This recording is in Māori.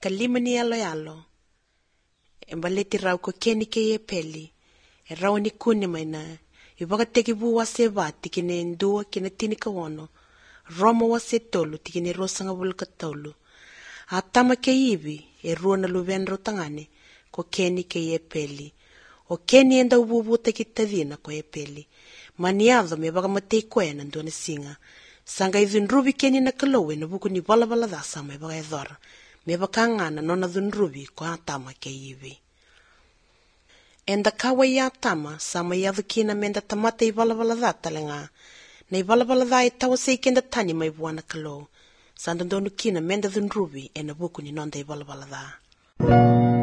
kalima ni alo. E baleti rau ko keni ke e peli. E rau ni kuni maina. I wakateki bu wa se vati kine ndua kine tini ka wano. Roma wa se tolu tikine rosanga vulka tolu. A tama ke iwi e ruona luvenro tangane ko keni ke e peli. O keni enda ububu te kitavina ko e peli. Maniado me bagamatei koena ndone singa. Sanga idhunrubi keni na kalowe na buku ni bala dasa me baga edhora. Me bakangana nona dhunrubi ko atama ke iwi. Enda kawa i atama sama i adhukina menda tamata i bala dha talenga. Na i bala dha i tawa se ikenda tani mai buana kalo. Sanda ndonu kina menda dhunrubi e na buku ni nonda i bala dha.